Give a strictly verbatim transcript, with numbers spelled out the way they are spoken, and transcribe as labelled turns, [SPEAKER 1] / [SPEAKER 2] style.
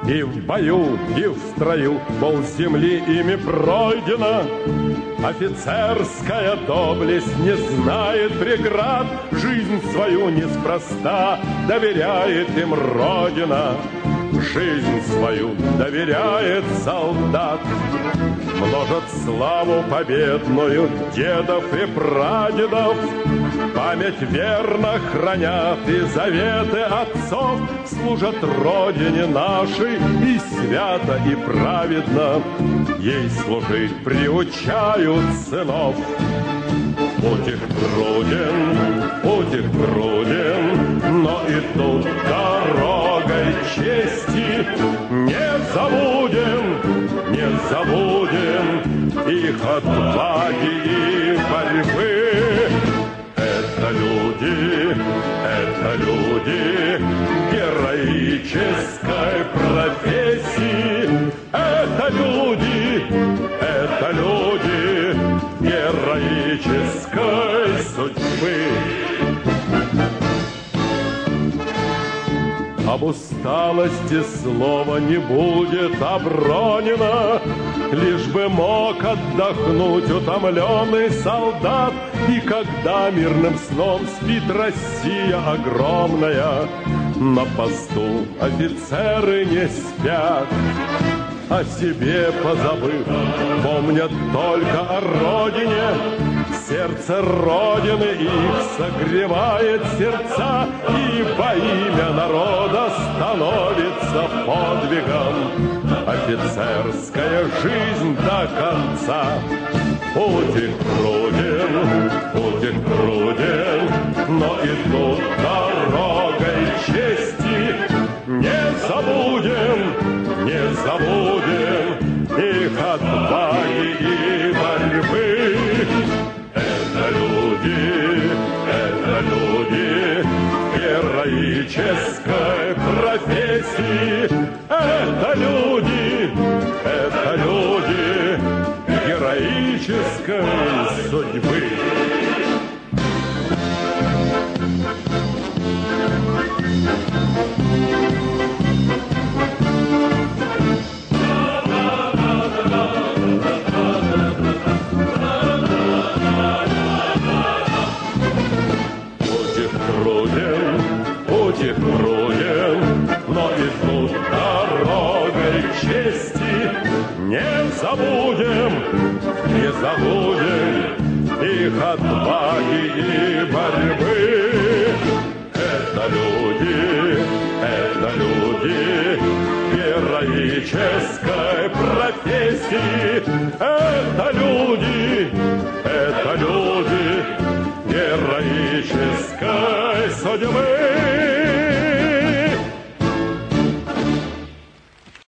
[SPEAKER 1] И в бою, и в строю пол земли ими пройдена. Офицерская доблесть не знает преград, жизнь свою неспроста доверяет им Родина. Жизнь свою доверяет солдат. Множат славу победную дедов и прадедов, память верно хранят и заветы отцов, служат Родине нашей и свято, и праведно ей служить приучают сынов. Путь их труден, путь их труден, но и тут дорогой чести не забудем, не забудем их отваги и борьбы. Это люди, это люди героической профессии. Это люди, это люди героической судьбы. Об усталости слова не будет обронено, лишь бы мог отдохнуть утомленный солдат. И когда мирным сном спит Россия огромная, на посту офицеры не спят, о себе позабыв, помнят только о Родине. Сердце Родины их согревает сердца, и во имя народа становится подвигом офицерская жизнь до конца. Путь их труден, путь их труден, но идут дорогой чести. Не забудем, не забудем их отваги и борьбы. Это люди, это люди героической профессии. Это люди, это люди героической судьбы. Путь их труден, но идут дорогой чести. Не забудем, не забудем их отваги и борьбы. Это люди, это люди героической профессии. Это люди, это люди героической судьбы.